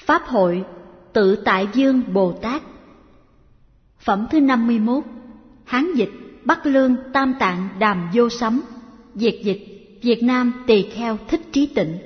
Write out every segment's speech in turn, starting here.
Pháp hội Tự Tại Dương Bồ Tát. Phẩm thứ 51. Hán dịch Bắc Lương Tam Tạng Đàm Vô Sấm. Việt dịch Việt Nam Tỳ Kheo Thích Trí Tịnh.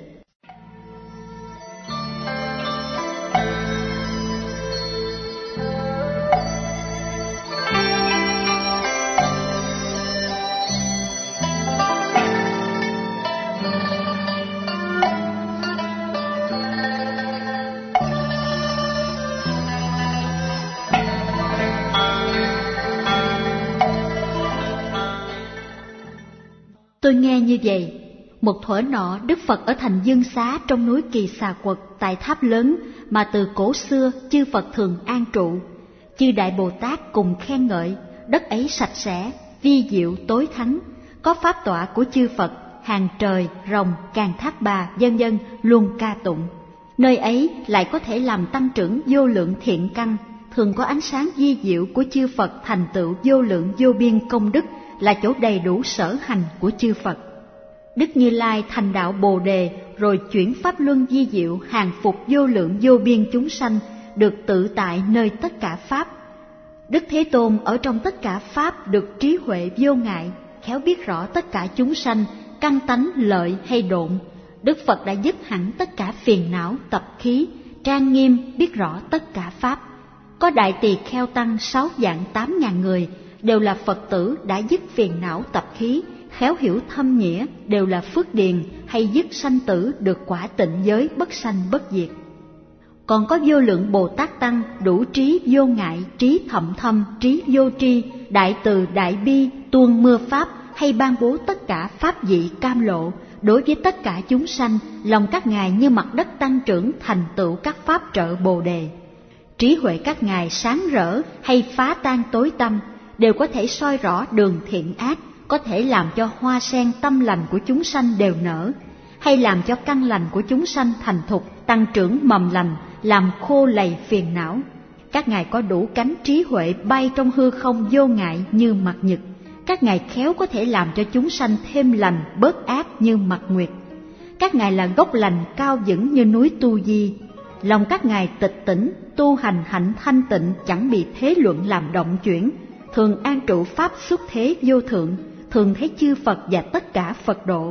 Tôi nghe như vậy, một thuở nọ Đức Phật ở thành Dương Xá trong núi Kỳ Xà Quật tại tháp lớn mà từ cổ xưa chư Phật thường an trụ. Chư Đại Bồ Tát cùng khen ngợi, đất ấy sạch sẽ, vi diệu tối thắng, có pháp tọa của chư Phật, hàng trời, rồng, càn thác bà, vân vân luôn ca tụng. Nơi ấy lại có thể làm tăng trưởng vô lượng thiện căn, thường có ánh sáng vi diệu của chư Phật thành tựu vô lượng vô biên công đức, là chỗ đầy đủ sở hành của chư Phật. Đức Như Lai thành đạo Bồ Đề, rồi chuyển pháp luân vi diệu hàng phục vô lượng vô biên chúng sanh, được tự tại nơi tất cả pháp. Đức Thế Tôn ở trong tất cả pháp được trí huệ vô ngại, khéo biết rõ tất cả chúng sanh, căn tánh lợi hay độn. Đức Phật đã dứt hẳn tất cả phiền não tập khí, trang nghiêm biết rõ tất cả pháp. Có Đại Tỳ Kheo Tăng 6.800.000 người, đều là Phật tử đã dứt phiền não tập khí, khéo hiểu thâm nghĩa, đều là phước điền hay dứt sanh tử, được quả tịnh giới bất sanh bất diệt. Còn có vô lượng Bồ Tát Tăng đủ trí vô ngại, trí thậm thâm, trí vô tri, đại từ đại bi, tuôn mưa pháp hay ban bố tất cả pháp vị cam lộ. Đối với tất cả chúng sanh, lòng các ngài như mặt đất tăng trưởng thành tựu các pháp trợ Bồ Đề. Trí huệ các ngài sáng rỡ hay phá tan tối tăm, đều có thể soi rõ đường thiện ác, có thể làm cho hoa sen tâm lành của chúng sanh đều nở, hay làm cho căn lành của chúng sanh thành thục, tăng trưởng mầm lành, làm khô lầy phiền não. Các ngài có đủ cánh trí huệ bay trong hư không vô ngại như mặt nhật. Các ngài khéo có thể làm cho chúng sanh thêm lành, bớt ác như mặt nguyệt. Các ngài là gốc lành cao vững như núi Tu Di. Lòng các ngài tịch tỉnh, tu hành hạnh thanh tịnh, chẳng bị thế luận làm động chuyển, thường an trụ pháp xuất thế vô thượng, thường thấy chư Phật và tất cả Phật độ.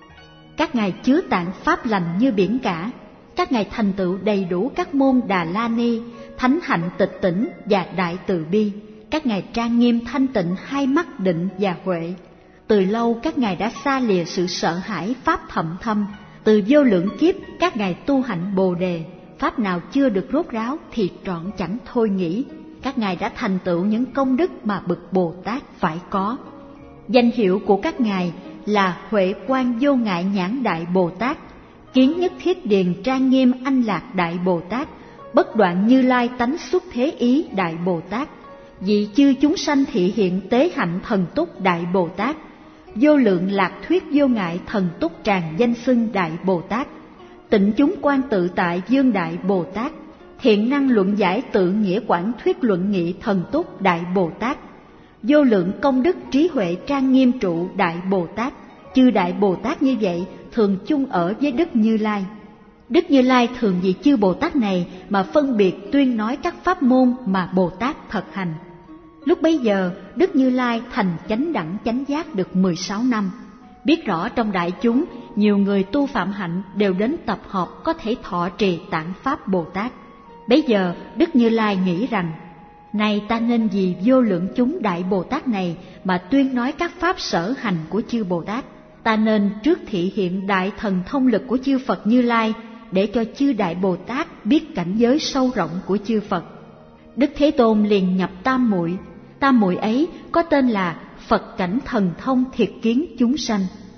Các ngài chứa tạng pháp lành như biển cả. Các ngài thành tựu đầy đủ các môn Đà La Ni, thánh hạnh tịch tỉnh và đại từ bi. Các ngài trang nghiêm thanh tịnh hai mắt định và huệ. Từ lâu các ngài đã xa lìa sự sợ hãi pháp thậm thâm. Từ vô lượng kiếp các ngài tu hạnh Bồ Đề, pháp nào chưa được rốt ráo thì trọn chẳng thôi nghĩ. Các ngài đã thành tựu những công đức mà bậc Bồ Tát phải có. Danh hiệu của các ngài là Huệ Quang Vô Ngại Nhãn Đại Bồ Tát, Kiến Nhất Thiết Điền Trang Nghiêm Anh Lạc Đại Bồ Tát, Bất Đoạn Như Lai Tánh Xuất Thế Ý Đại Bồ Tát, Vị Chư Chúng Sanh Thị Hiện Tế Hạnh Thần Túc Đại Bồ Tát, Vô Lượng Lạc Thuyết Vô Ngại Thần Túc Tràng Danh Xưng Đại Bồ Tát, Tịnh Chúng Quan Tự Tại Dương Đại Bồ Tát, Thiện Năng Luận Giải Tự Nghĩa Quảng Thuyết Luận Nghị Thần Túc Đại Bồ Tát, Vô Lượng Công Đức Trí Huệ Trang Nghiêm Trụ Đại Bồ Tát. Chư Đại Bồ Tát như vậy thường chung ở với Đức Như Lai. Đức Như Lai thường vì chư Bồ Tát này mà phân biệt tuyên nói các pháp môn mà Bồ Tát thật hành. Lúc bấy giờ Đức Như Lai thành chánh đẳng chánh giác được 16 năm. Biết rõ trong đại chúng nhiều người tu phạm hạnh đều đến tập hợp có thể thọ trì tạng pháp Bồ Tát. Bấy giờ Đức Như Lai nghĩ rằng, này ta nên vì vô lượng chúng Đại Bồ Tát này mà tuyên nói các pháp sở hành của chư Bồ Tát. Ta nên trước thị hiện đại thần thông lực của chư Phật Như Lai, để cho chư Đại Bồ Tát biết cảnh giới sâu rộng của chư Phật. Đức Thế Tôn liền nhập tam muội. Tam muội ấy có tên là Phật Cảnh Thần Thông Thiệt Kiến Chúng Sanh.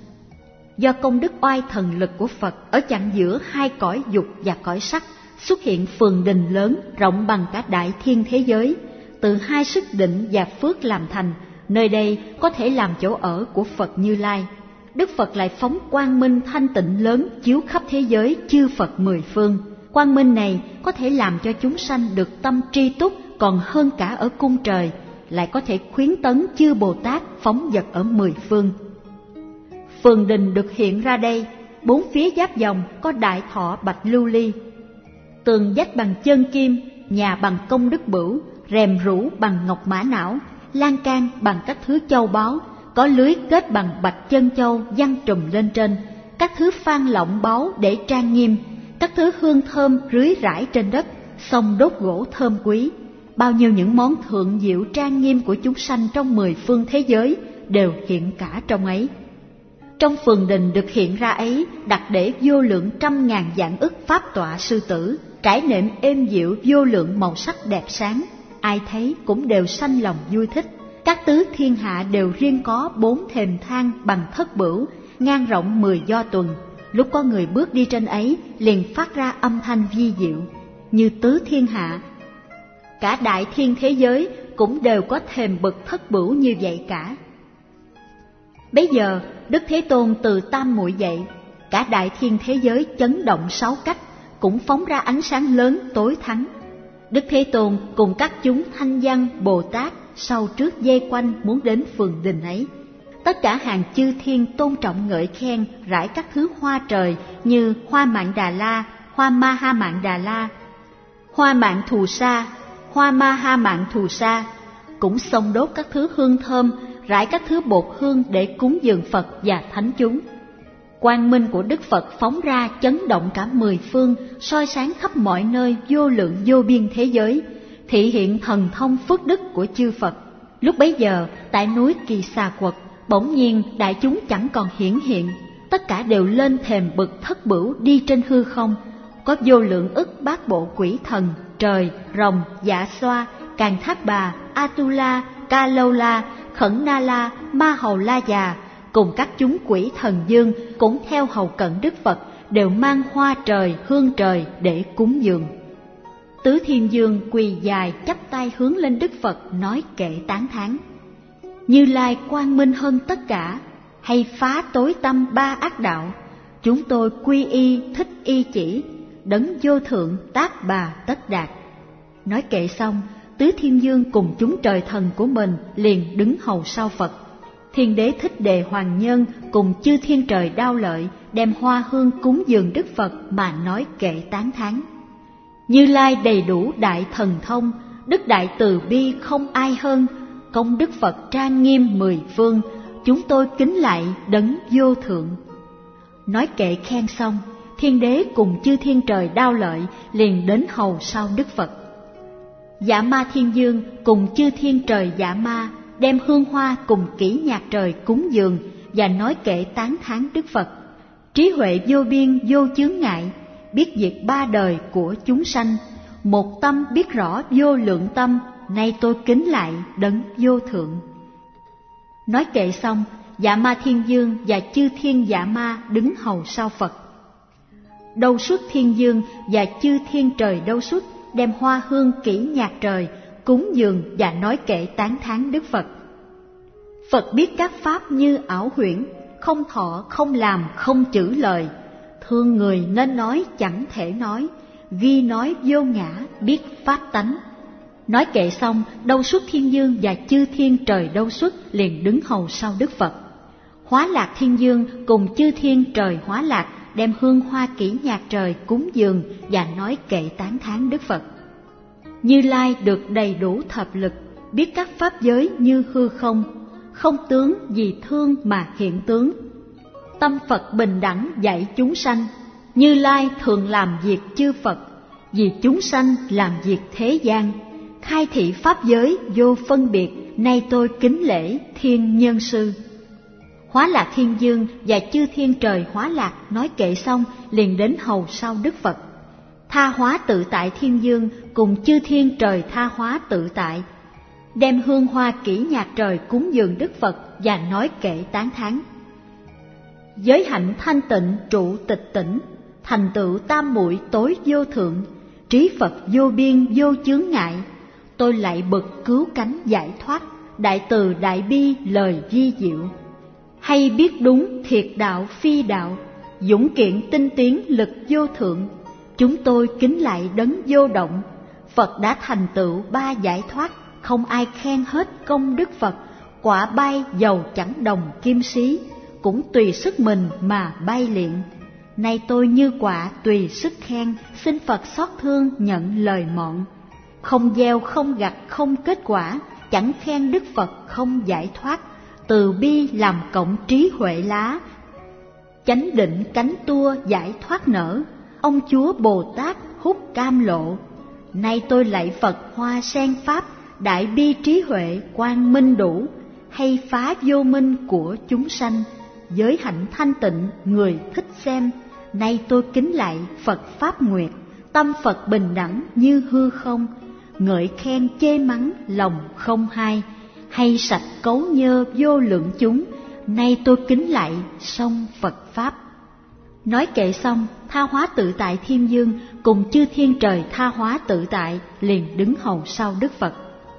Do công đức oai thần lực của Phật ở chặng giữa hai cõi dục và cõi sắc, xuất hiện phường đình lớn rộng bằng cả đại thiên thế giới, từ hai sức định và phước làm thành. Nơi đây có thể làm chỗ ở của Phật Như Lai. Đức Phật lại phóng quang minh thanh tịnh lớn chiếu khắp thế giới chư Phật mười phương. Quang minh này có thể làm cho chúng sanh được tâm tri túc còn hơn cả ở cung trời, lại có thể khuyến tấn chư Bồ Tát phóng dật ở mười phương. Phường đình được hiện ra đây, bốn phía giáp vòng có đại thọ bạch lưu ly. tường vách bằng chân kim, nhà bằng công đức bửu, rèm rũ bằng ngọc mã não, lan can bằng các thứ châu báu, có lưới kết bằng bạch chân châu giăng trùm lên trên, các thứ phan lọng báu để trang nghiêm, các thứ hương thơm rưới rải trên đất, xông đốt gỗ thơm quý. Bao nhiêu những món thượng diệu trang nghiêm của chúng sanh trong 10 phương thế giới đều hiện cả trong ấy. Trong phường đình được hiện ra ấy, đặt để vô lượng trăm ngàn vạn ức pháp tọa sư tử, trải nệm êm dịu vô lượng màu sắc đẹp sáng, ai thấy cũng đều sanh lòng vui thích. Các tứ thiên hạ đều riêng có 4 thềm thang bằng thất bửu, ngang rộng 10 do tuần. Lúc có người bước đi trên ấy, liền phát ra âm thanh vi diệu như tứ thiên hạ. Cả đại thiên thế giới cũng đều có thềm bậc thất bửu như vậy cả. Bấy giờ Đức Thế Tôn từ tam muội dậy, cả đại thiên thế giới chấn động 6 cách, cũng phóng ra ánh sáng lớn tối thắng. Đức Thế Tôn cùng các chúng thanh văn Bồ Tát sau trước dây quanh muốn đến phường đình ấy. Tất cả hàng chư thiên tôn trọng ngợi khen, rải các thứ hoa trời như hoa Mạn Đà La, hoa Ma Ha Mạn Đà La, hoa Mạn Thù Sa, hoa Ma Ha Mạn Thù Sa, cũng xông đốt các thứ hương thơm, rải các thứ bột hương để cúng dường Phật và thánh chúng. Quang minh của Đức Phật phóng ra chấn động cả 10 phương, soi sáng khắp mọi nơi vô lượng vô biên thế giới, thị hiện thần thông phước đức của chư Phật. Lúc bấy giờ tại núi Kỳ Xà Quật, bỗng nhiên đại chúng chẳng còn hiển hiện, tất cả đều lên thềm bậc thất bửu đi trên hư không. Có vô lượng ức bát bộ quỷ thần, trời, rồng, dạ xoa, Càn Thác Bà, Atula, Ca Lâu La, Khẩn Na La, Ma Hầu La Già, cùng các chúng quỷ thần dương cũng theo hầu cận Đức Phật, đều mang hoa trời, hương trời để cúng dường. Tứ Thiên Dương quỳ dài chắp tay hướng lên Đức Phật nói kệ tán thán: Như Lai quang minh hơn tất cả, hay phá tối tâm 3 ác đạo, chúng tôi quy y thích y chỉ, đấng vô thượng tác bà tất đạt. Nói kệ xong, Tứ Thiên Dương cùng chúng trời thần của mình liền đứng hầu sau Phật. Thiên đế Thích Đề Hoàng Nhân cùng chư thiên trời Đao Lợi đem hoa hương cúng dường Đức Phật mà nói kệ tán thán: Như Lai đầy đủ đại thần thông, đức đại từ bi không ai hơn, công đức Phật trang nghiêm 10 phương, chúng tôi kính lạy đấng vô thượng. Nói kệ khen xong, thiên đế cùng chư thiên trời Đao Lợi liền đến hầu sau Đức Phật. Dạ Ma Thiên Dương cùng chư thiên trời Dạ Ma đem hương hoa cùng kỹ nhạc trời cúng dường và nói kệ tán thán Đức Phật. Trí huệ vô biên vô chướng ngại, biết việc 3 đời của chúng sanh, một tâm biết rõ vô lượng tâm, nay tôi kính lại đấng vô thượng. Nói kệ xong, Dạ Ma Thiên Dương và chư thiên Dạ Ma đứng hầu sau Phật. Đâu Xuất Thiên Dương và chư thiên trời Đâu Xuất đem hoa hương kỹ nhạc trời cúng dường và nói kệ tán thán Đức Phật. Phật biết các pháp như ảo huyễn, không thọ không làm không chữ lời, thương người nên nói chẳng thể nói, ghi nói vô ngã biết pháp tánh. Nói kệ xong, Đâu Xuất Thiên Dương và chư thiên trời Đâu Xuất liền đứng hầu sau Đức Phật. Hóa Lạc Thiên Dương cùng chư thiên trời Hóa Lạc đem hương hoa kỹ nhạc trời cúng dường và nói kệ tán thán Đức Phật. Như Lai được đầy đủ thập lực, biết các pháp giới như hư không, không tướng vì thương mà hiện tướng. Tâm Phật bình đẳng dạy chúng sanh, Như Lai thường làm việc chư Phật, vì chúng sanh làm việc thế gian. Khai thị pháp giới vô phân biệt, nay tôi kính lễ thiên nhân sư. Hóa Lạc Thiên Dương và chư thiên trời Hóa Lạc nói kệ xong liền đến hầu sau Đức Phật. Tha Hóa Tự Tại Thiên Dương cùng chư thiên trời Tha Hóa Tự Tại đem hương hoa kỹ nhạc trời cúng dường Đức Phật và nói kệ tán thán: Giới hạnh thanh tịnh trụ tịch tỉnh, thành tựu tam muội tối vô thượng, trí Phật vô biên vô chướng ngại, tôi lạy bậc cứu cánh giải thoát, đại từ đại bi lời vi diệu. Hay biết đúng thiệt đạo phi đạo, dũng kiện tinh tiến lực vô thượng, chúng tôi kính lạy đấng vô động. Phật đã thành tựu 3 giải thoát, không ai khen hết công đức Phật. Quả bay dầu chẳng đồng kim xí, cũng tùy sức mình mà bay liện. Nay tôi như quả tùy sức khen, xin Phật xót thương nhận lời mọn. Không gieo không gặt không kết quả, chẳng khen Đức Phật không giải thoát. Từ bi làm cộng trí huệ lá, chánh định cánh tua giải thoát nở. Ông Chúa Bồ Tát hút cam lộ. Nay tôi lạy Phật hoa sen pháp, đại bi trí huệ quang minh đủ. Hay phá vô minh của chúng sanh, giới hạnh thanh tịnh người thích xem. Nay tôi kính lạy Phật Pháp Nguyệt, tâm Phật bình đẳng như hư không. Ngợi khen chê mắng lòng không hai, hay sạch cấu nhơ vô lượng chúng. Nay tôi kính lạy sông Phật Pháp. Nói kệ xong, Tha Hóa Tự Tại Thiên Dương cùng chư thiên trời tha hóa tự tại liền đứng hầu sau Đức Phật.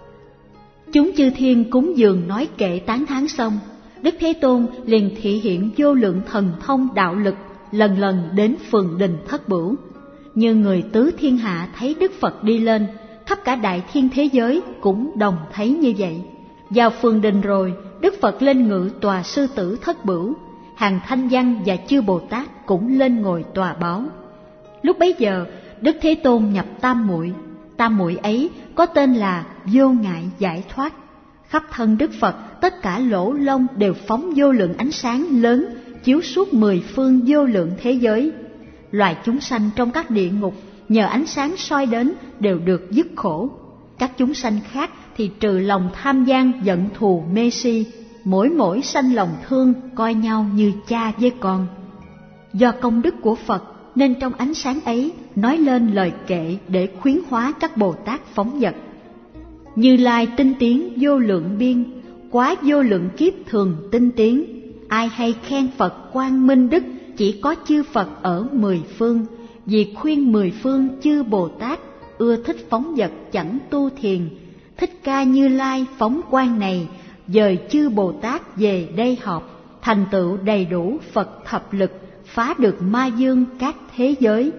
Chúng chư thiên cúng dường nói kệ tán thán xong, Đức Thế Tôn liền thị hiện vô lượng thần thông đạo lực, lần lần đến phường đình Thất Bửu. Như người tứ thiên hạ thấy Đức Phật đi lên, khắp cả đại thiên thế giới cũng đồng thấy như vậy. Vào phường đình rồi, Đức Phật lên ngự tòa sư tử Thất Bửu, hàng thanh văn và chư Bồ Tát cũng lên ngồi tòa báo. Lúc bấy giờ, Đức Thế Tôn nhập tam muội. Tam muội ấy có tên là vô ngại giải thoát. Khắp thân Đức Phật tất cả lỗ lông đều phóng vô lượng ánh sáng lớn, chiếu suốt 10 phương vô lượng thế giới. Loài chúng sanh trong các địa ngục nhờ ánh sáng soi đến đều được dứt khổ. Các chúng sanh khác thì trừ lòng tham gian giận thù mê si, mỗi sanh lòng thương, coi nhau như cha với con. Do công đức của Phật nên trong ánh sáng ấy nói lên lời kệ để khuyến hóa các Bồ Tát phóng dật. Như Lai tinh tiến vô lượng biên, quá vô lượng kiếp thường tinh tiến. Ai hay khen Phật quang minh đức, chỉ có chư Phật ở 10 phương. Vì khuyên 10 phương chư Bồ Tát, ưa thích phóng dật chẳng tu thiền. Thích Ca Như Lai phóng quang này, dời chư Bồ Tát về đây họp. Thành tựu đầy đủ Phật thập lực, phá được ma dương các thế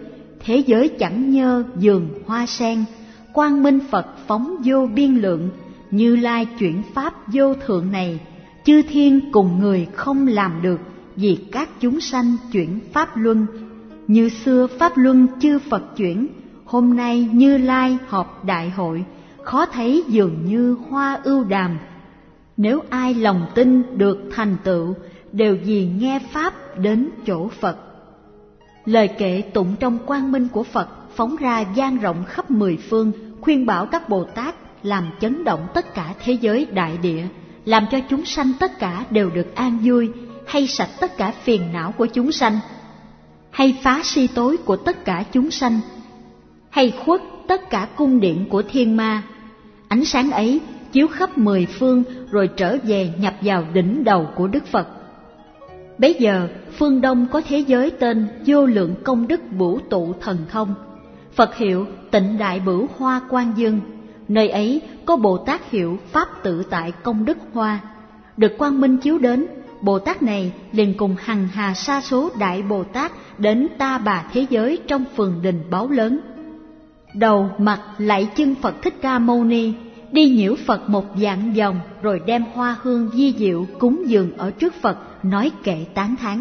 giới chẳng nhơ giường hoa sen. Quang minh Phật phóng vô biên lượng, Như Lai chuyển pháp vô thượng này. Chư thiên cùng người không làm được, vì các chúng sanh chuyển pháp luân. Như xưa pháp luân chư Phật chuyển, hôm nay Như Lai họp đại hội, khó thấy dường như hoa ưu đàm. Nếu ai lòng tin được thành tựu, đều vì nghe pháp đến chỗ Phật. Lời kệ tụng trong quang minh của Phật phóng ra vang rộng khắp 10 phương, khuyên bảo các Bồ Tát làm chấn động tất cả thế giới đại địa, làm cho chúng sanh tất cả đều được an vui, hay sạch tất cả phiền não của chúng sanh, hay phá si tối của tất cả chúng sanh, hay khuất tất cả cung điện của thiên ma. Ánh sáng ấy chiếu khắp 10 phương rồi trở về nhập vào đỉnh đầu của Đức Phật. Bấy giờ phương Đông có thế giới tên vô lượng công đức bửu tụ thần thông, Phật hiệu Tịnh Đại Bửu Hoa Quang Dương. Nơi ấy có Bồ Tát hiệu Pháp Tự Tại Công Đức Hoa. Được quang minh chiếu đến, Bồ Tát này liền cùng hằng hà sa số đại Bồ Tát đến Ta Bà thế giới trong phường đình báo lớn. Đầu mặt lạy chân Phật Thích Ca Mâu Ni, đi nhiễu Phật một vạn vòng, rồi đem hoa hương vi diệu cúng dường ở trước Phật, nói kệ tán thán.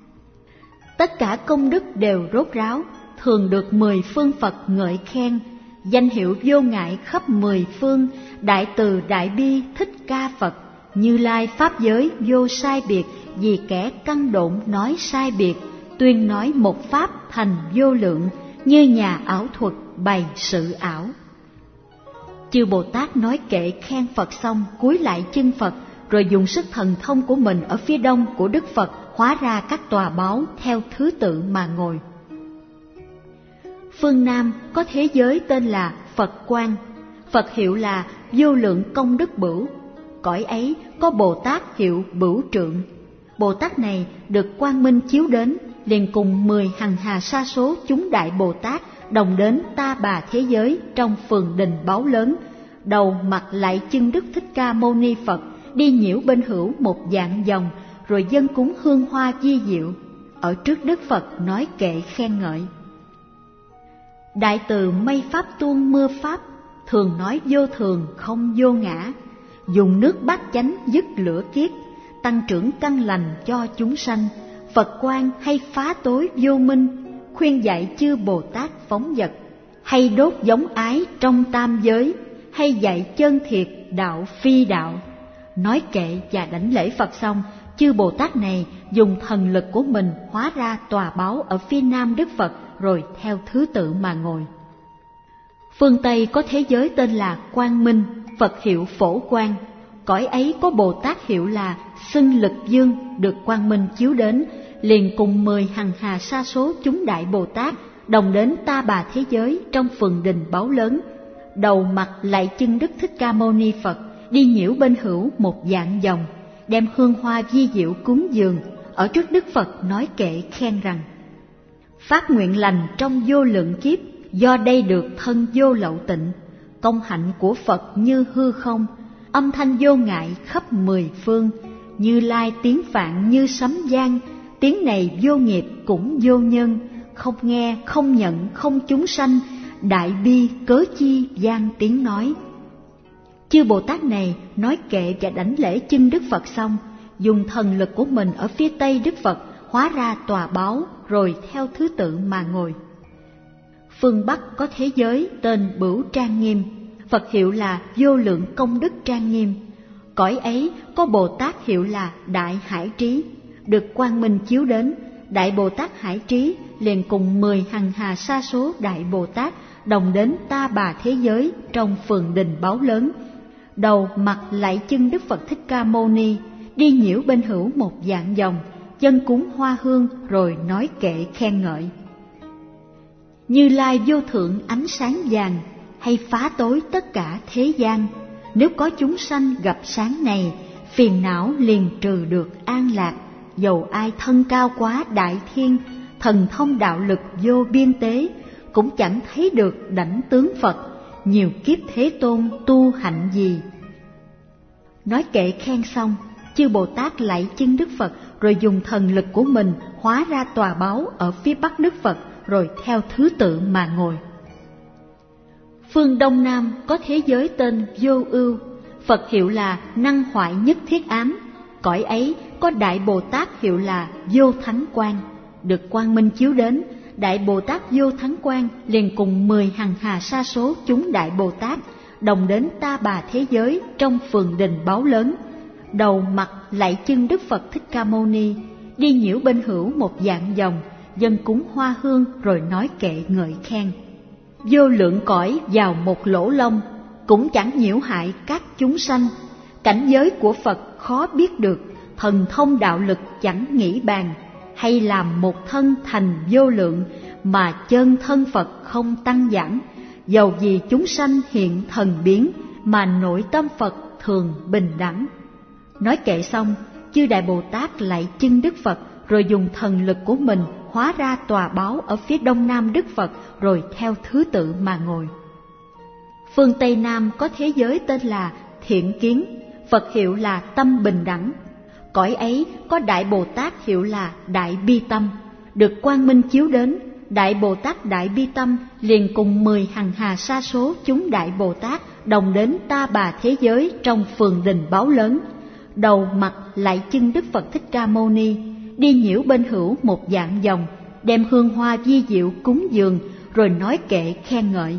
Tất cả công đức đều rốt ráo, thường được 10 phương Phật ngợi khen. Danh hiệu vô ngại khắp 10 phương, đại từ đại bi Thích Ca Phật. Như Lai pháp giới vô sai biệt, vì kẻ căn độn nói sai biệt. Tuyên nói một pháp thành vô lượng, như nhà ảo thuật bày sự ảo. Chư Bồ Tát nói kệ khen Phật xong, cúi lại chân Phật, rồi dùng sức thần thông của mình ở phía đông của Đức Phật hóa ra các tòa báu theo thứ tự mà ngồi. Phương Nam có thế giới tên là Phật Quang, Phật hiệu là Vô Lượng Công Đức Bửu. Cõi ấy có Bồ Tát hiệu Bửu Trượng. Bồ Tát này được quang minh chiếu đến, liền cùng 10 hằng hà sa số chúng đại Bồ Tát đồng đến Ta Bà thế giới trong phường đình báo lớn, đầu mặt lạy chân Đức Thích Ca Mâu Ni Phật, đi nhiễu bên hữu một vạn vòng, rồi dâng cúng hương hoa vi diệu. Ở trước Đức Phật nói kệ khen ngợi. Đại từ mây pháp tuôn mưa pháp, thường nói vô thường không vô ngã. Dùng nước bát chánh dứt lửa kiết, tăng trưởng căn lành cho chúng sanh. Phật quang hay phá tối vô minh, khuyên dạy chư Bồ Tát phóng dật, hay đốt giống ái trong tam giới, hay dạy chân thiệt đạo phi đạo. Nói kệ và đảnh lễ Phật xong, chư Bồ Tát này dùng thần lực của mình hóa ra tòa báu ở phía nam Đức Phật, rồi theo thứ tự mà ngồi. Phương Tây có thế giới tên là Quang Minh, Phật hiệu Phổ Quang. Cõi ấy có Bồ Tát hiệu là Xưng Lực Dương, được Quang Minh chiếu đến, liền cùng 10 hằng hà sa số chúng đại Bồ Tát đồng đến Ta Bà thế giới trong phường đình báu lớn. Đầu mặt lạy chân Đức Thích Ca Mâu Ni Phật, đi nhiễu bên hữu một vạn vòng, đem hương hoa vi diệu cúng dường, ở trước Đức Phật nói kệ khen rằng: phát nguyện lành trong vô lượng kiếp, do đây được thân vô lậu tịnh. Công hạnh của Phật như hư không, âm thanh vô ngại khắp 10 phương. Như Lai tiếng phạn như sấm vang, tiếng này vô nghiệp cũng vô nhân. Không nghe, không nhận, không chúng sanh, đại bi cớ chi vang tiếng nói. Chư Bồ Tát này nói kệ và đảnh lễ chân Đức Phật xong, dùng thần lực của mình ở phía tây Đức Phật hóa ra tòa báu, rồi theo thứ tự mà ngồi. Phương Bắc có thế giới tên Bửu Trang Nghiêm, Phật hiệu là Vô Lượng Công Đức Trang Nghiêm. Cõi ấy có Bồ Tát hiệu là Đại Hải Trí, được Quang Minh chiếu đến. Đại Bồ Tát Hải Trí liền cùng 10 hằng hà sa số Đại Bồ Tát đồng đến Ta Bà thế giới trong phường đình báu lớn. Đầu mặt lạy chân Đức Phật Thích Ca Mâu Ni, đi nhiễu bên hữu một vạn vòng, dân cúng hoa hương, rồi nói kệ khen ngợi: Như Lai vô thượng ánh sáng vàng, hay phá tối tất cả thế gian. Nếu có chúng sanh gặp sáng này, phiền não liền trừ được an lạc. Dầu ai thân cao quá đại thiên, thần thông đạo lực vô biên tế, cũng chẳng thấy được đảnh tướng Phật. Nhiều kiếp Thế Tôn tu hạnh gì. Nói kệ khen xong, chư Bồ Tát lạy chân Đức Phật, rồi dùng thần lực của mình hóa ra tòa báu ở phía bắc Đức Phật, rồi theo thứ tự mà ngồi. Phương Đông Nam có thế giới tên Vô Ưu, Phật hiệu là Năng Hoại Nhất Thiết Ám. Cõi ấy có Đại Bồ Tát hiệu là Vô Thánh Quang, được Quang Minh chiếu đến. Đại Bồ Tát Vô Thánh Quang liền cùng 10 hằng hà sa số chúng Đại Bồ Tát đồng đến Ta Bà thế giới trong phường đình báu lớn. Đầu mặt lạy chân Đức Phật Thích Ca Mâu Ni, đi nhiễu bên hữu một vạn vòng, dân cúng hoa hương, rồi nói kệ ngợi khen: Vô lượng cõi vào một lỗ lông, cũng chẳng nhiễu hại các chúng sanh. Cảnh giới của Phật khó biết được, thần thông đạo lực chẳng nghĩ bàn. Hay làm một thân thành vô lượng, mà chân thân Phật không tăng giảm. Dầu vì chúng sanh hiện thần biến, mà nội tâm Phật thường bình đẳng. Nói kệ xong, chư Đại Bồ Tát lạy chân Đức Phật, rồi dùng thần lực của mình hóa ra tòa báu ở phía đông nam Đức Phật, rồi theo thứ tự mà ngồi. Phương Tây Nam có thế giới tên là Thiện Kiến, Phật hiệu là Tâm Bình Đẳng. Cõi ấy có Đại Bồ Tát hiệu là Đại Bi Tâm, được Quang Minh chiếu đến. Đại Bồ Tát Đại Bi Tâm liền cùng 10 hằng hà sa số chúng Đại Bồ Tát đồng đến Ta Bà thế giới trong phường đình báu lớn. Đầu mặt lạy chân Đức Phật Thích Ca Mâu Ni, đi nhiễu bên hữu một vạn vòng, đem hương hoa vi diệu cúng dường, rồi nói kệ khen ngợi: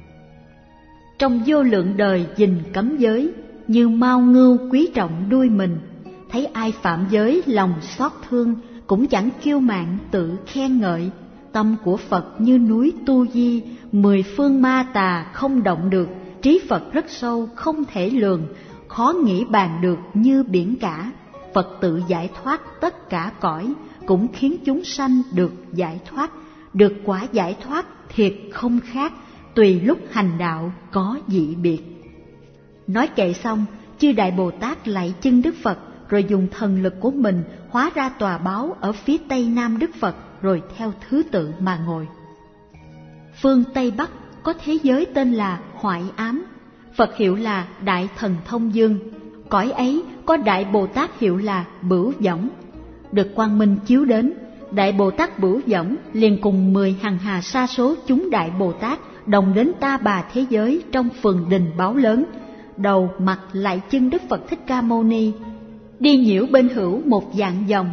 Trong vô lượng đời gìn cấm giới, như mao ngưu quý trọng đuôi mình. Thấy ai phạm giới lòng xót thương, cũng chẳng kiêu mạn tự khen ngợi. Tâm của Phật như núi Tu Di, 10 phương ma tà không động được. Trí Phật rất sâu không thể lường, khó nghĩ bàn được như biển cả. Phật tự giải thoát tất cả cõi, cũng khiến chúng sanh được giải thoát. Được quả giải thoát thiệt không khác, tùy lúc hành đạo có dị biệt. Nói kệ xong, chư Đại Bồ Tát lạy chân Đức Phật, rồi dùng thần lực của mình hóa ra tòa báu ở phía tây nam Đức Phật, rồi theo thứ tự mà ngồi. Phương Tây Bắc có thế giới tên là Hoại Ám, Phật hiệu là Đại Thần Thông Dương. Cõi ấy có Đại Bồ Tát hiệu là Bửu Võng, được Quang Minh chiếu đến. Đại Bồ Tát Bửu Võng liền cùng 10 hằng hà sa số chúng Đại Bồ Tát đồng đến Ta Bà thế giới trong phường đình báu lớn. Đầu mặt lạy chân Đức Phật Thích Ca Mâu Ni, đi nhiễu bên hữu một vạn vòng,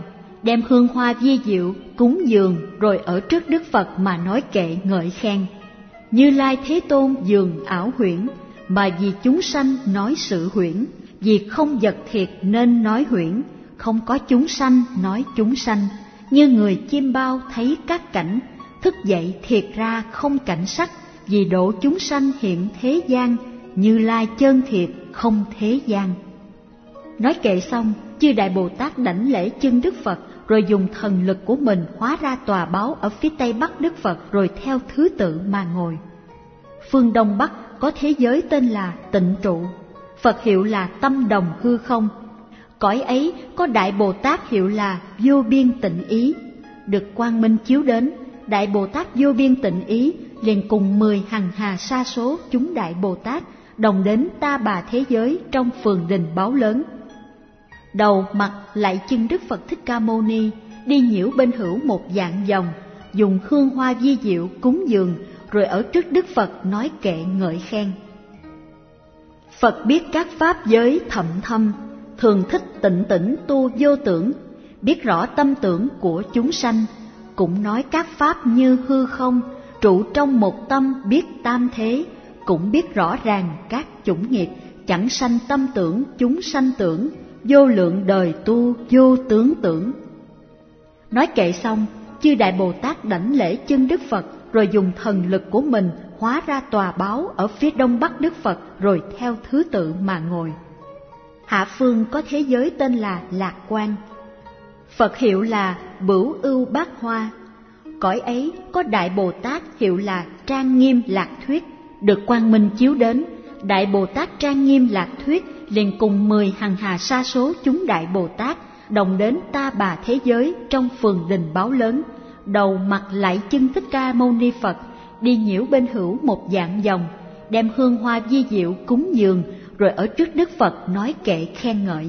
đem hương hoa vi diệu cúng dường, rồi ở trước Đức Phật mà nói kệ ngợi khen. Như Lai Thế Tôn dường ảo huyễn, mà vì chúng sanh nói sự huyễn. Vì không vật thiệt nên nói huyễn, không có chúng sanh nói chúng sanh. Như người chim bao thấy các cảnh, thức dậy thiệt ra không cảnh sắc. Vì độ chúng sanh hiện thế gian, Như Lai chân thiệt không thế gian. Nói kệ xong, chư Đại Bồ Tát đảnh lễ chân Đức Phật, rồi dùng thần lực của mình hóa ra tòa báu ở phía tây bắc Đức Phật, rồi theo thứ tự mà ngồi. Phương đông bắc có thế giới tên là Tịnh Trụ, Phật hiệu là Tâm Đồng Hư Không. Cõi ấy có Đại Bồ Tát hiệu là Vô Biên Tịnh Ý. Được quang minh chiếu đến, Đại Bồ Tát Vô Biên Tịnh Ý liền cùng 10 hằng hà sa số chúng Đại Bồ Tát đồng đến ta bà thế giới trong phường đình báu lớn. Đầu mặt lạy chân Đức Phật Thích Ca Mâu Ni, đi nhiễu bên hữu một vạn vòng, dùng hương hoa vi diệu cúng dường, rồi ở trước Đức Phật nói kệ ngợi khen. Phật biết các pháp giới thậm thâm, thường thích tịnh tĩnh tu vô tưởng, biết rõ tâm tưởng của chúng sanh, cũng nói các pháp như hư không, trụ trong một tâm biết tam thế, cũng biết rõ ràng các chủng nghiệp, chẳng sanh tâm tưởng chúng sanh tưởng, vô lượng đời tu vô tướng tưởng. Nói kệ xong, chư Đại Bồ Tát đảnh lễ chân Đức Phật, rồi dùng thần lực của mình hóa ra tòa báu ở phía đông bắc Đức Phật, rồi theo thứ tự mà ngồi. Hạ phương có thế giới tên là Lạc Quan, Phật hiệu là Bửu Ưu Bát Hoa. Cõi ấy có Đại Bồ Tát hiệu là Trang Nghiêm Lạc Thuyết. Được quang minh chiếu đến, Đại Bồ Tát Trang Nghiêm Lạc Thuyết liền cùng 10 hằng hà sa số chúng Đại Bồ Tát đồng đến ta bà thế giới trong phường đình báu lớn, đầu mặt lạy chân Thích Ca Mâu Ni Phật, đi nhiễu bên hữu một vạn vòng, đem hương hoa vi diệu cúng dường, rồi ở trước Đức Phật nói kệ khen ngợi.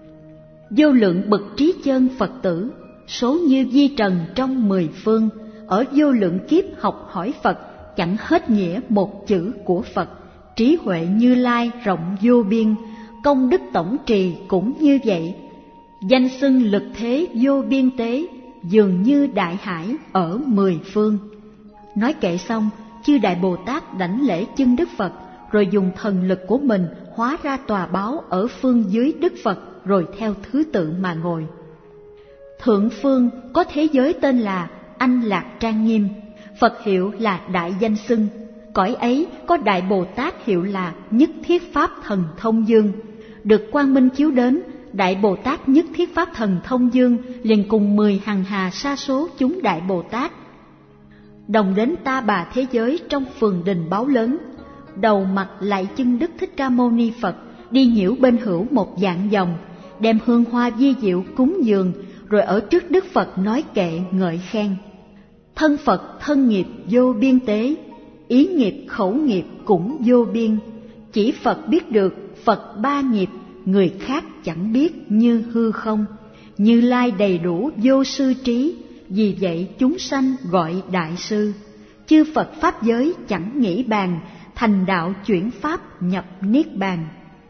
Vô lượng bậc trí chân Phật tử, số như vi trần trong 10 phương, ở vô lượng kiếp học hỏi Phật, chẳng hết nghĩa một chữ của Phật. Trí huệ Như Lai rộng vô biên, công đức tổng trì cũng như vậy. Danh xưng lực thế vô biên tế, dường như đại hải ở 10 phương. Nói kệ xong, chư Đại Bồ Tát đảnh lễ chân Đức Phật, rồi dùng thần lực của mình hóa ra tòa báu ở phương dưới Đức Phật, rồi theo thứ tự mà ngồi. Thượng phương có thế giới tên là Anh Lạc Trang Nghiêm, Phật hiệu là Đại Danh Xưng. Cõi ấy có Đại Bồ Tát hiệu là Nhất Thiết Pháp Thần Thông Dương. Được quang minh chiếu đến, Đại Bồ Tát Nhất Thiết Pháp Thần Thông Dương liền cùng 10 hằng hà sa số chúng Đại Bồ Tát đồng đến ta bà thế giới trong phường đình báu lớn, đầu mặt lạy chân Đức Thích Ca Mâu Ni Phật, đi nhiễu bên hữu một vạn vòng, đem hương hoa vi diệu cúng dường, rồi ở trước Đức Phật nói kệ ngợi khen. Thân Phật thân nghiệp vô biên tế, ý nghiệp khẩu nghiệp cũng vô biên. Chỉ Phật biết được Phật ba nghiệp, người khác chẳng biết như hư không. Như Lai đầy đủ vô sư trí, vì vậy chúng sanh gọi đại sư. Chư Phật pháp giới chẳng nghĩ bàn, thành đạo chuyển pháp nhập niết bàn.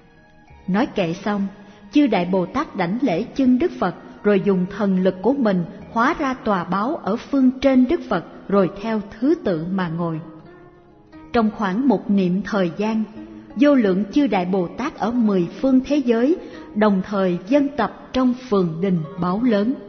Nói kệ xong, chư Đại Bồ Tát đảnh lễ chân Đức Phật, rồi dùng thần lực của mình hóa ra tòa báu ở phương trên Đức Phật, rồi theo thứ tự mà ngồi. Trong khoảng một niệm thời gian, vô lượng chư Đại Bồ Tát ở 10 phương thế giới đồng thời dân tập trong phường đình báu lớn.